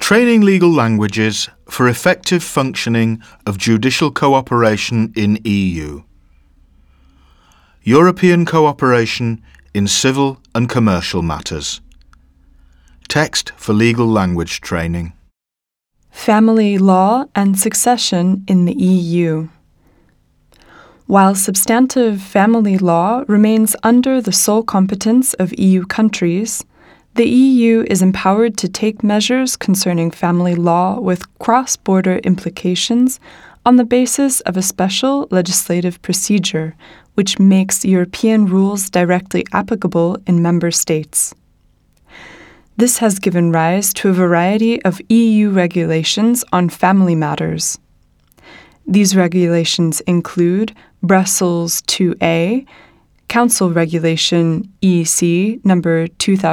Training legal languages for effective functioning of judicial cooperation in EU. European cooperation in civil and commercial matters. Text for legal language training. Family law and succession in the EU. While substantive family law remains under the sole competence of EU countries, the EU is empowered to take measures concerning family law with cross-border implications on the basis of a special legislative procedure which makes European rules directly applicable in member states. This has given rise to a variety of EU regulations on family matters. These regulations include Brussels IIa, Council Regulation EC number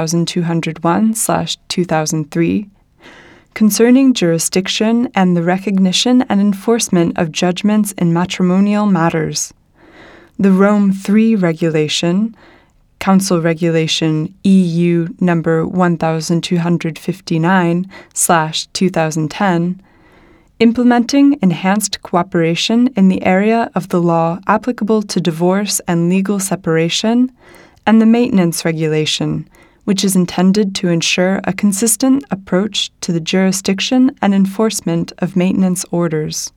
2201/2003, concerning jurisdiction and the recognition and enforcement of judgments in matrimonial matters, the Rome III Regulation, Council Regulation EU number 1259/2010, implementing enhanced cooperation in the area of the law applicable to divorce and legal separation, and the Maintenance Regulation, which is intended to ensure a consistent approach to the jurisdiction and enforcement of maintenance orders.